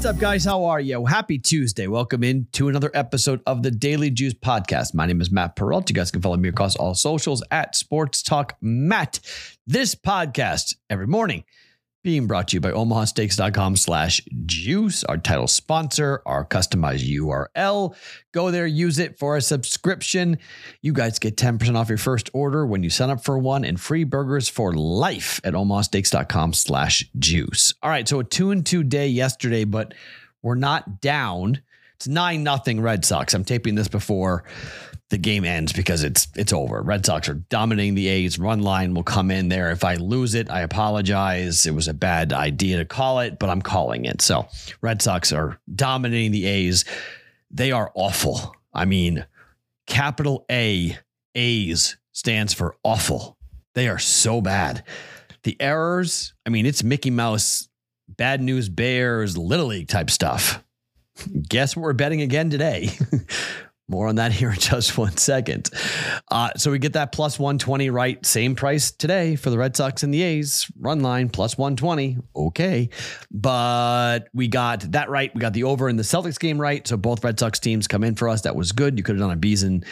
What's up, guys? How are you? Happy Tuesday. Welcome in to another episode of the Daily Juice Podcast. My name is Matt Perrault. You guys can follow me across all socials at Sports Talk Matt. This podcast every morning being brought to you by omahasteaks.com/juice, our title sponsor, our customized URL. Go there, use it for a subscription. You guys get 10% off your first order when you sign up for one, and free burgers for life at omahasteaks.com/juice. All right, so a 2-2 day yesterday, but we're not down. It's 9-0 Red Sox. I'm taping this before the game ends because it's over. Red Sox are dominating the A's. Run line will come in there. If I lose it, I apologize. It was a bad idea to call it, but I'm calling it. So Red Sox are dominating the A's. They are awful. I mean, capital A, A's stands for awful. They are so bad. The errors, I mean, it's Mickey Mouse, Bad News Bears, Little League type stuff. Guess what we're betting again today? More on that here in just 1 second. So we get that plus 120 right. Same price today for the Red Sox and the A's. Run line plus 120. Okay. But we got that right. We got the over in the Celtics game right. So both Red Sox teams come in for us. That was good. You could have done a B and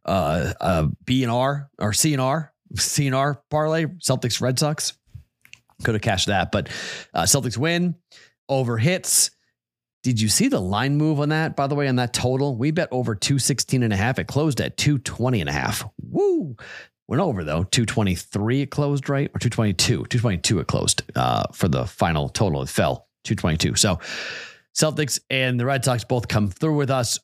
R or C&R parlay. Celtics, Red Sox. Could have cashed that. But Celtics win. Over hits. Did you see the line move on that, by the way, on that total? We bet over 216.5. It closed at 220.5. Woo. Went over, though. 223 it closed, right? Or 222. 222 it closed for the final total. It fell 222. So Celtics and the Red Sox both come through with us.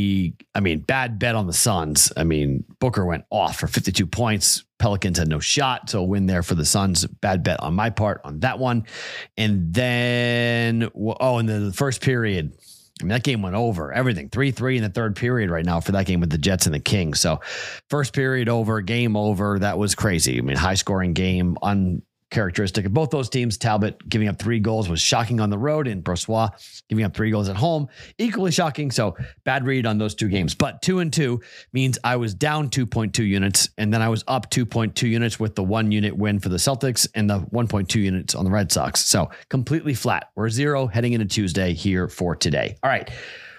Bad bet on the Suns. I mean, Booker went off for 52 points. Pelicans had no shot. So a win there for the Suns. Bad bet on my part on that one. And then, in the first period, I mean, that game went over. Everything. 3-3 in the third period right now for that game with the Jets and the Kings. So first period over, game over. That was crazy. I mean, high scoring game, uncharacteristic of both those teams. Talbot giving up 3 goals was shocking on the road, and Brossoit giving up 3 goals at home, equally shocking. So bad read on those 2 games. But 2-2 means I was down 2.2 units, and then I was up 2.2 units with the 1 unit win for the Celtics and the 1.2 units on the Red Sox. So completely flat. We're 0 heading into Tuesday here for today. All right.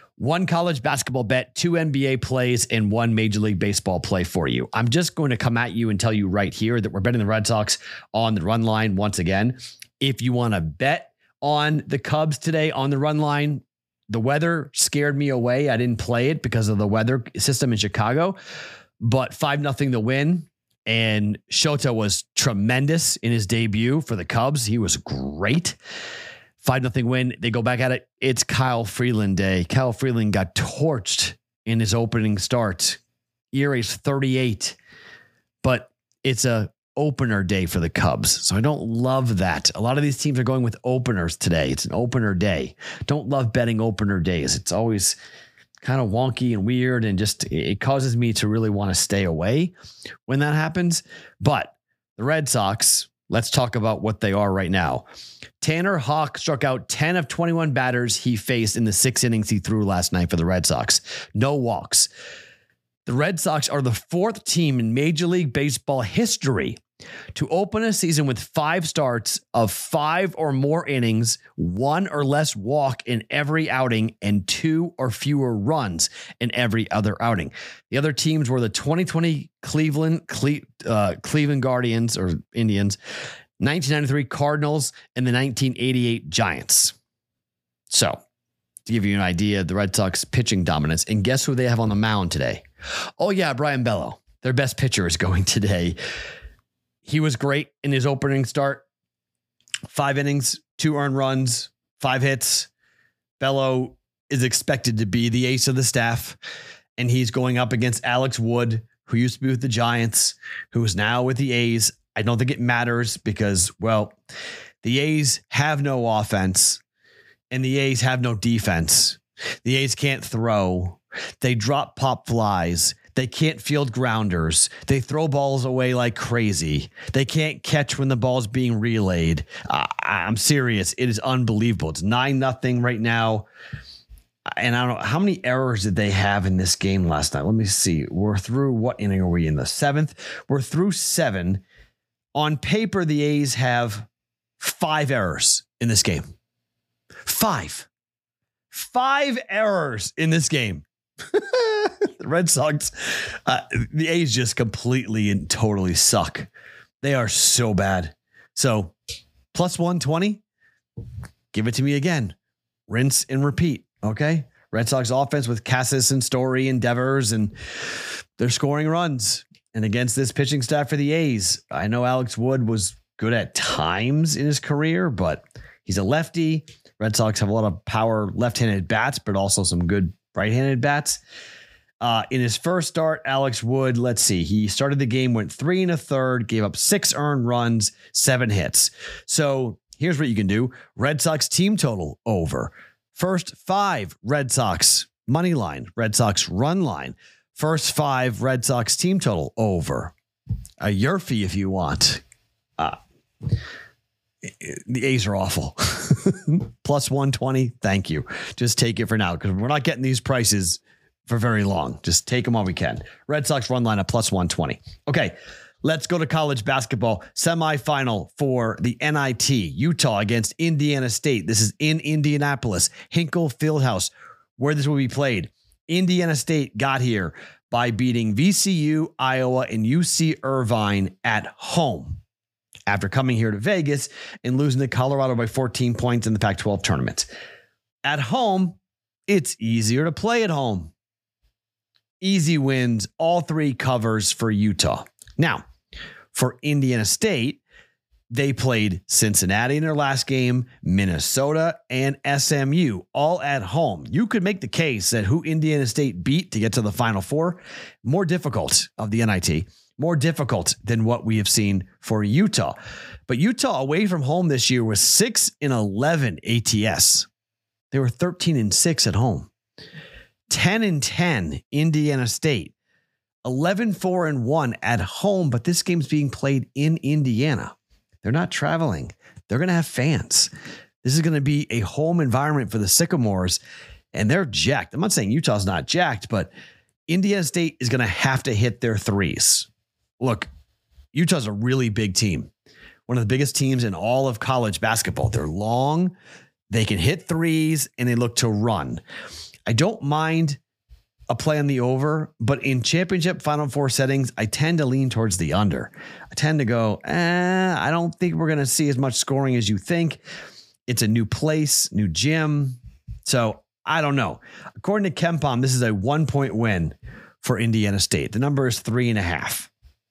1 college basketball bet, 2 NBA plays, and 1 Major League Baseball play for you. I'm just going to come at you and tell you right here that we're betting the Red Sox on the run line once again. If you want to bet on the Cubs today on the run line, the weather scared me away. I didn't play it because of the weather system in Chicago, but 5-0 the win. And Shota was tremendous in his debut for the Cubs. He was great. 5-0 win. They go back at it. It's Kyle Freeland day. Kyle Freeland got torched in his opening start. ERA's 38, but it's a opener day for the Cubs. So I don't love that. A lot of these teams are going with openers today. It's an opener day. Don't love betting opener days. It's always kind of wonky and weird, and just it causes me to really want to stay away when that happens. But the Red Sox, let's talk about what they are right now. Tanner Houck struck out 10 of 21 batters he faced in the 6 innings he threw last night for the Red Sox. No walks. The Red Sox are the 4th team in Major League Baseball history to open a season with 5 starts of 5 or more innings, 1 or less walk in every outing, and 2 or fewer runs in every other outing. The other teams were the 2020 Cleveland Guardians or Indians, 1993 Cardinals, and the 1988 Giants. So, to give you an idea, the Red Sox pitching dominance. And guess who they have on the mound today? Oh yeah, Brian Bello. Their best pitcher is going today. He was great in his opening start. 5 innings, 2 earned runs, 5 hits. Bello is expected to be the ace of the staff, and he's going up against Alex Wood, who used to be with the Giants, who is now with the A's. I don't think it matters because, well, the A's have no offense and the A's have no defense. The A's can't throw. They drop pop flies. They can't field grounders. They throw balls away like crazy. They can't catch when the ball's being relayed. I'm serious. It is unbelievable. It's 9-0 right now. And I don't know how many errors did they have in this game last night. Let me see. We're through, what inning are we in? The 7th. We're through 7. On paper, the A's have 5 errors in this game. 5. 5 errors in this game. The Red Sox, the A's just completely and totally suck. They are so bad. So plus 120, give it to me again. Rinse and repeat. Okay. Red Sox offense with Cassis and Story and Devers, and they're scoring runs. And against this pitching staff for the A's, I know Alex Wood was good at times in his career, but he's a lefty. Red Sox have a lot of power left-handed bats, but also some good right-handed bats. In his first start, Alex Wood, let's see, he started the game, went 3 1/3, gave up 6 earned runs, 7 hits. So here's what you can do. Red Sox team total over. First 5 Red Sox money line, Red Sox run line. First 5 Red Sox team total over. A Yerfie if you want. The A's are awful. Plus 120. Thank you. Just take it for now because we're not getting these prices for very long. Just take them while we can. Red Sox run line at plus 120. Okay. Let's go to college basketball semifinal for the NIT. Utah against Indiana State. This is in Indianapolis, Hinkle Fieldhouse, where this will be played. Indiana State got here by beating VCU, Iowa, and UC Irvine at home after coming here to Vegas and losing to Colorado by 14 points in the Pac-12 tournament. At home, it's easier to play at home. Easy wins, all 3 covers for Utah. Now, for Indiana State, they played Cincinnati in their last game, Minnesota, and SMU, all at home. You could make the case that who Indiana State beat to get to the Final Four, more difficult of the NIT, more difficult than what we have seen for Utah. But Utah away from home this year was 6-11 ATS. They were 13-6 at home. 10-10 Indiana State. 11-4-1 at home, but this game's being played in Indiana. They're not traveling. They're going to have fans. This is going to be a home environment for the Sycamores, and they're jacked. I'm not saying Utah's not jacked, but Indiana State is going to have to hit their threes. Look, Utah's a really big team. One of the biggest teams in all of college basketball. They're long, they can hit threes, and they look to run. I don't mind a play on the over, but in championship Final Four settings, I tend to lean towards the under. I tend to go, I don't think we're going to see as much scoring as you think. It's a new place, new gym. So I don't know. According to KenPom, this is a 1-point win for Indiana State. The number is 3.5.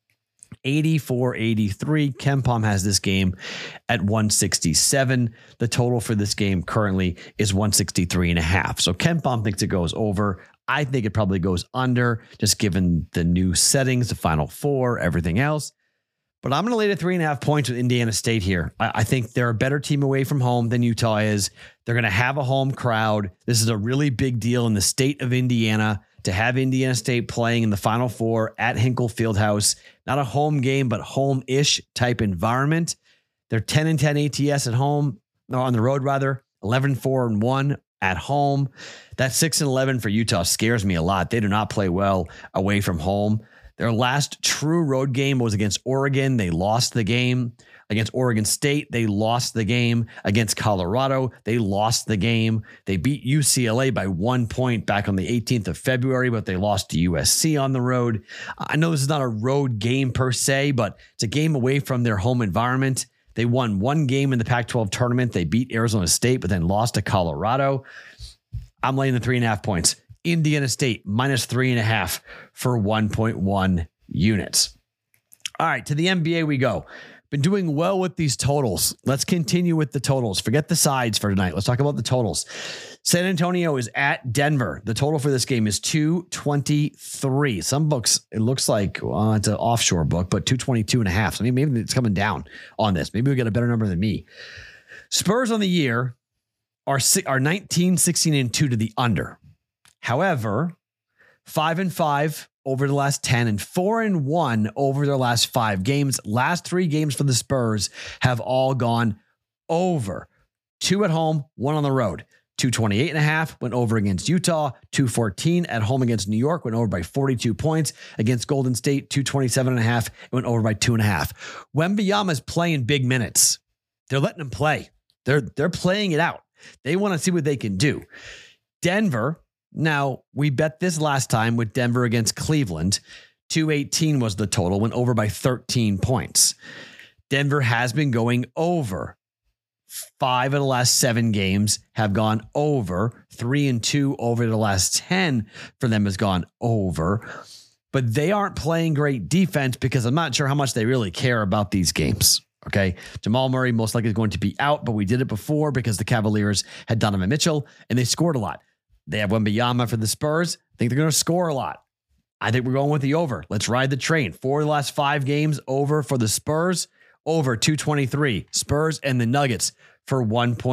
84-83. KenPom has this game at 167. The total for this game currently is 163.5. So KenPom thinks it goes over. I think it probably goes under, just given the new settings, the Final Four, everything else. But I'm going to lay to 3.5 points with Indiana State here. I think they're a better team away from home than Utah is. They're going to have a home crowd. This is a really big deal in the state of Indiana to have Indiana State playing in the Final Four at Hinkle Fieldhouse. Not a home game, but home-ish type environment. They're 10-10 ATS at home, or on the road rather, 11-4-1 at home. That 6-11 for Utah scares me a lot. They do not play well away from home. Their last true road game was against Oregon. They lost the game. Against Oregon State, they lost the game. Against Colorado, they lost the game. They beat UCLA by 1 point back on the 18th of February, but they lost to USC on the road. I know this is not a road game per se, but it's a game away from their home environment. They won 1 game in the Pac-12 tournament. They beat Arizona State, but then lost to Colorado. I'm laying the 3.5 points. Indiana State minus 3.5 for 1.1 units. All right, to the NBA we go. Been doing well with these totals. Let's continue with the totals. Forget the sides for tonight. Let's talk about the totals. San Antonio is at Denver. The total for this game is 223. Some books, it looks like it's an offshore book, but 222.5. So maybe it's coming down on this. Maybe we get a better number than me. Spurs on the year are 19, 16, and 2 to the under. However, 5-5 over the last 10 and 4-1 over their last 5 games. Last 3 games for the Spurs have all gone over. 2 at home, 1 on the road. 228.5 went over against Utah. 214 at home against New York, went over by 42 points. Against Golden State, 227.5, went over by 2.5. Wembanyama is playing big minutes. They're letting him play. They're playing it out. They want to see what they can do. Denver. Now, we bet this last time with Denver against Cleveland. 218 was the total, went over by 13 points. Denver has been going over. 5 of the last 7 games have gone over. 3 and 2 over the last 10 for them has gone over. But they aren't playing great defense because I'm not sure how much they really care about these games. Okay. Jamal Murray most likely is going to be out, but we did it before because the Cavaliers had Donovan Mitchell and they scored a lot. They have Wembanyama for the Spurs. I think they're going to score a lot. I think we're going with the over. Let's ride the train. 4 of the last 5 games over for the Spurs, over 223. Spurs and the Nuggets for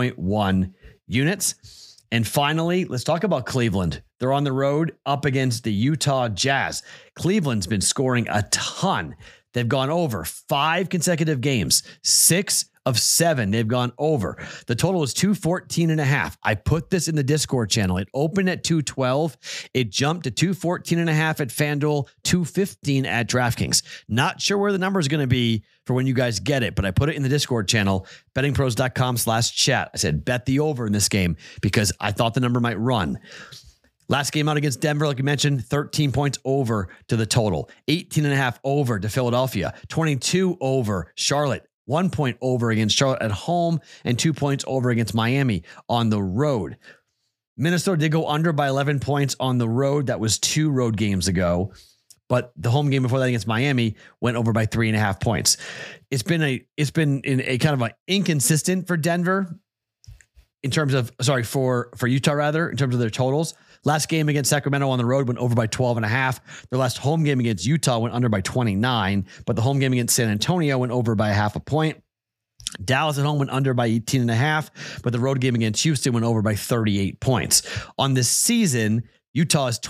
1.1 units. And finally, let's talk about Cleveland. They're on the road up against the Utah Jazz. Cleveland's been scoring a ton. They've gone over 5 consecutive games, 6 of 7. They've gone over. The total is 214.5. I put this in the Discord channel. It opened at 212. It jumped to 214.5 at FanDuel, 215 at DraftKings. Not sure where the number is going to be for when you guys get it, but I put it in the Discord channel, bettingpros.com/chat. I said, bet the over in this game because I thought the number might run. Last game out against Denver, like you mentioned, 13 points over to the total, 18.5 over to Philadelphia, 22 over Charlotte, 1 point over against Charlotte at home, and 2 points over against Miami on the road. Minnesota did go under by 11 points on the road. That was 2 road games ago, but the home game before that against Miami went over by 3.5 points. It's been in a kind of an inconsistent for Denver in terms of, for Utah rather, in terms of their totals. Last game against Sacramento on the road went over by 12.5. Their last home game against Utah went under by 29, but the home game against San Antonio went over by 0.5 point. Dallas at home went under by 18.5, but the road game against Houston went over by 38 points. On this season, Utah is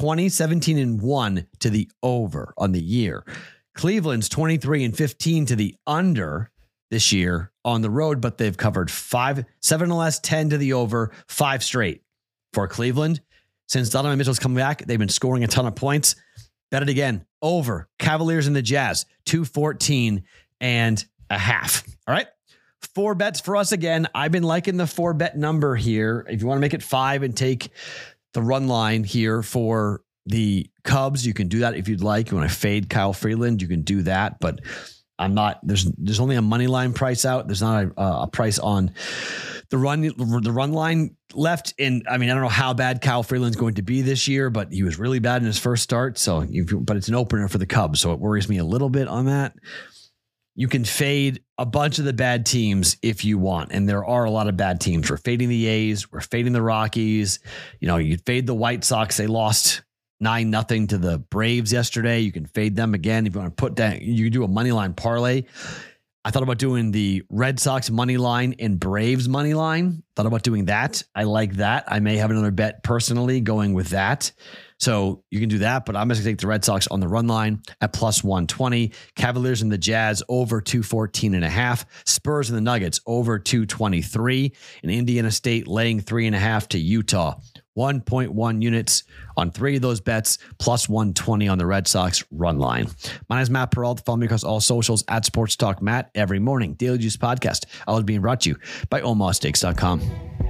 20-17-1 to the over on the year. Cleveland's 23-15 to the under this year on the road, but they've covered 7 of the last 10 to the over, 5 straight for Cleveland. Since Donovan Mitchell's come back, they've been scoring a ton of points. Bet it again. Over. Cavaliers and the Jazz. 214.5. All right. 4 bets for us again. I've been liking the 4 bet number here. If you want to make it 5 and take the run line here for the Cubs, you can do that if you'd like. You want to fade Kyle Freeland, you can do that. But I'm not. There's only a money line price out. There's not a price on the run line left. And I mean, I don't know how bad Kyle Freeland's going to be this year, but he was really bad in his first start. But it's an opener for the Cubs, so it worries me a little bit on that. You can fade a bunch of the bad teams if you want, and there are a lot of bad teams. We're fading the A's. We're fading the Rockies. You fade the White Sox. They lost 9-0 to the Braves yesterday. You can fade them again. If you want to put down, you can do a money line parlay. I thought about doing the Red Sox money line and Braves money line. Thought about doing that. I like that. I may have another bet personally going with that. So you can do that, but I'm just going to take the Red Sox on the run line at plus 120. Cavaliers and the Jazz over 214.5. Spurs and the Nuggets over 223. And Indiana State laying 3.5 to Utah. 1.1 units on 3 of those bets, plus 120 on the Red Sox run line. My name is Matt Peralta. Follow me across all socials at Sports Talk Matt every morning. Daily Juice Podcast. Always being brought to you by OmahaSteaks.com.